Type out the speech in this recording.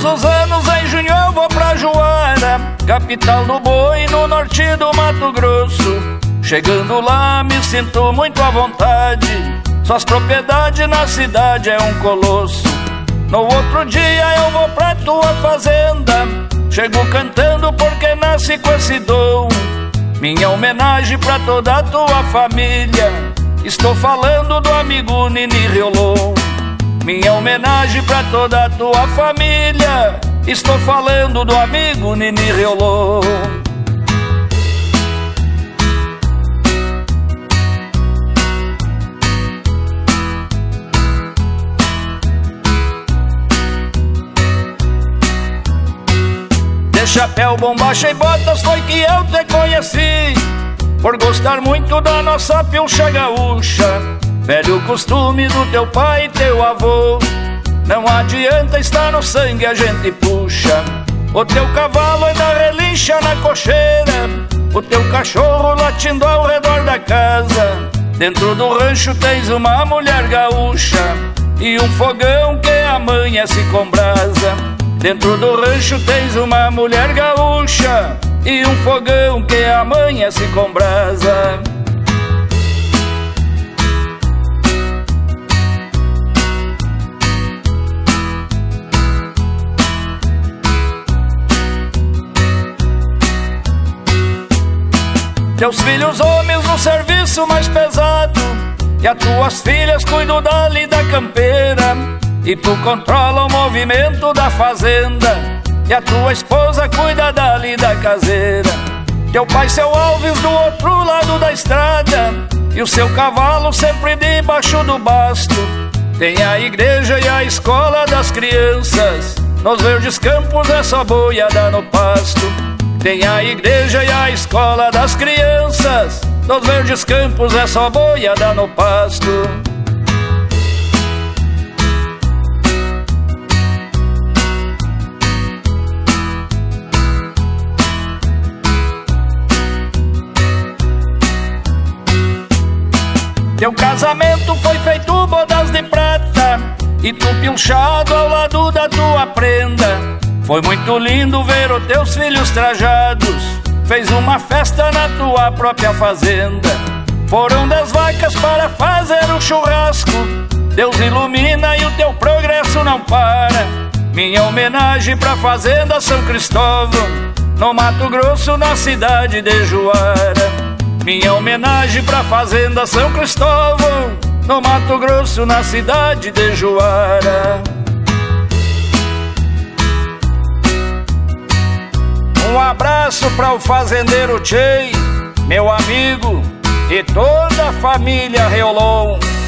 Todos os anos em junho eu vou pra Juara, capital do boi no norte do Mato Grosso. Chegando lá me sinto muito à vontade, suas propriedades na cidade é um colosso. No outro dia eu vou pra tua fazenda, chego cantando porque nasci com esse dom. Minha homenagem pra toda a tua família, estou falando do amigo Nini Riolon. Minha homenagem pra toda a tua família, estou falando do amigo Nini Riolon. De chapéu, bombacha e botas foi que eu te conheci, por gostar muito da nossa pilcha gaúcha. Velho costume do teu pai e teu avô, não adianta, estar no sangue, a gente puxa. O teu cavalo ainda relincha na cocheira, o teu cachorro latindo ao redor da casa. Dentro do rancho tens uma mulher gaúcha e um fogão que amanhece com brasa. Dentro do rancho tens uma mulher gaúcha e um fogão que amanhece com brasa. Teus filhos homens no serviço mais pesado, e as tuas filhas cuidam da lida campeira, e tu controla o movimento da fazenda, e a tua esposa cuida da lida caseira. Teu pai, seu Alves, do outro lado da estrada, e o seu cavalo sempre debaixo do basto. Tem a igreja e a escola das crianças, nos verdes campos é só boiada no pasto. Tem a igreja e a escola das crianças, nos verdes campos é só boiada no pasto. Teu casamento foi feito bodas de prata, e tu pilchado ao lado da tua prenda. Foi muito lindo ver os teus filhos trajados, fez uma festa na tua própria fazenda. Foram 10 vacas para fazer um churrasco, Deus ilumina e o teu progresso não para. Minha homenagem pra fazenda São Cristóvão, no Mato Grosso, na cidade de Juara. Minha homenagem pra fazenda São Cristóvão, no Mato Grosso, na cidade de Juara. Um abraço para o fazendeiro Tchê, meu amigo, e toda a família Riolon.